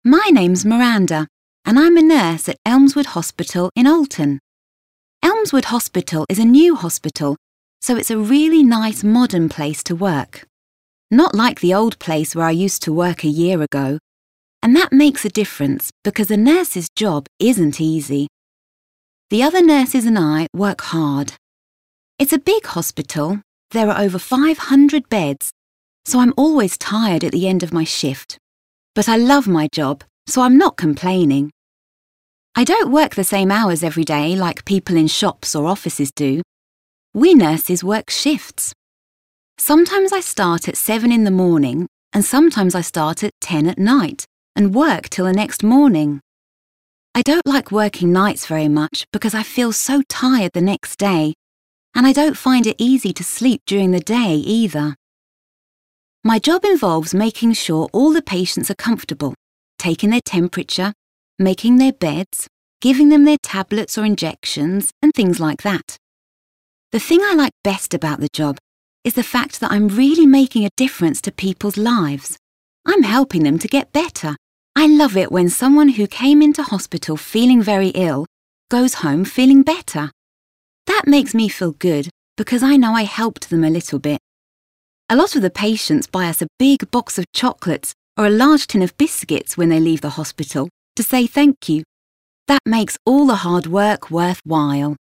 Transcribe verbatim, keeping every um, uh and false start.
My name's Miranda, and I'm a nurse at Elmswood Hospital in Alton. Elmswood Hospital is a new hospital, so it's a really nice modern place to work. Not like the old place where I used to work a year ago. And that makes a difference because a nurse's job isn't easy. The other nurses and I work hard. It's a big hospital. There are over five hundred beds, so I'm always tired at the end of my shift. But I love my job, so I'm not complaining. I don't work the same hours every day like people in shops or offices do. We nurses work shifts. Sometimes I start at seven in the morning and sometimes I start at ten at night and work till the next morning. I don't like working nights very much because I feel so tired the next day, and I don't find it easy to sleep during the day either. My job involves making sure all the patients are comfortable, taking their temperature, making their beds, giving them their tablets or injections, and things like that. The thing I like best about the job is the fact that I'm really making a difference to people's lives. I'm helping them to get better. I love it when someone who came into hospital feeling very ill goes home feeling better. That makes me feel good because I know I helped them a little bit. A lot of the patients buy us a big box of chocolates or a large tin of biscuits when they leave the hospital to say thank you. That makes all the hard work worthwhile.